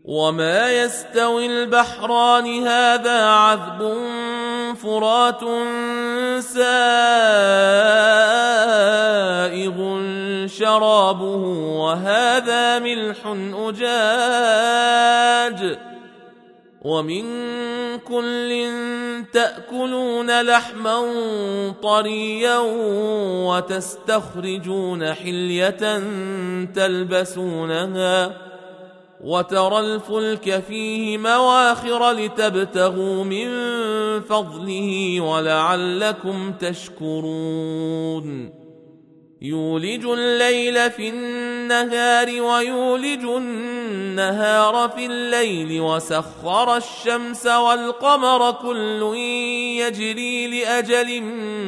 وما يستوي البحران هذا عذب فرات سائغ شرابه وهذا ملح أجاج ومن كل تأكلون لحما طريا وتستخرجون حلية تلبسونها وترى الفلك فيه مواخر لتبتغوا من فضله ولعلكم تشكرون يولج الليل في النهار ويولج النهار في الليل وسخر الشمس والقمر كل يجري لأجل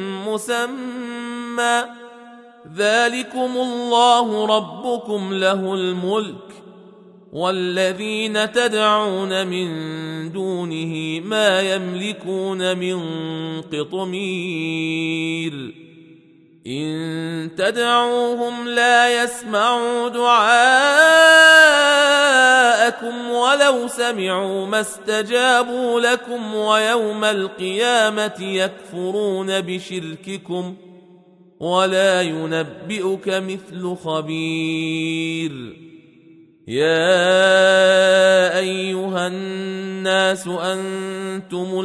مسمى ذلكم الله ربكم له الملك والذين تدعون من دونه ما يملكون من قطمير إن تدعوهم لا يسمعوا دعاءكم ولو سمعوا ما استجابوا لكم ويوم القيامة يكفرون بشرككم ولا ينبئك مثل خبير يا أيها الناس أنتم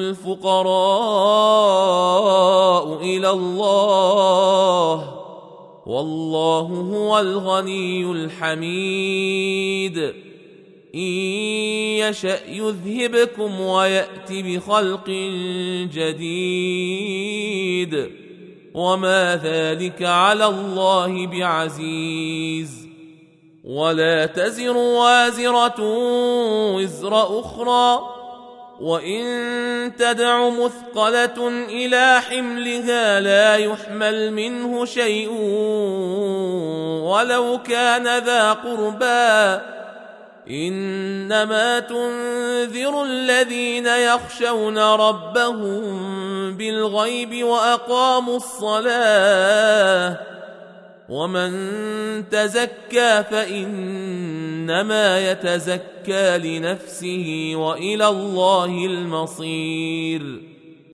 الفقراء إلى الله والله هو الغني الحميد إن يشأ يذهبكم ويأت بخلق جديد وما ذلك على الله بعزيز ولا تزر وازرة وزر أخرى وإن تدع مثقلة إلى حملها لا يحمل منه شيء ولو كان ذا قربى إنما تنذر الذين يخشون ربهم بالغيب وأقاموا الصلاة ومن تزكى فإنما يتزكى لنفسه وإلى الله المصير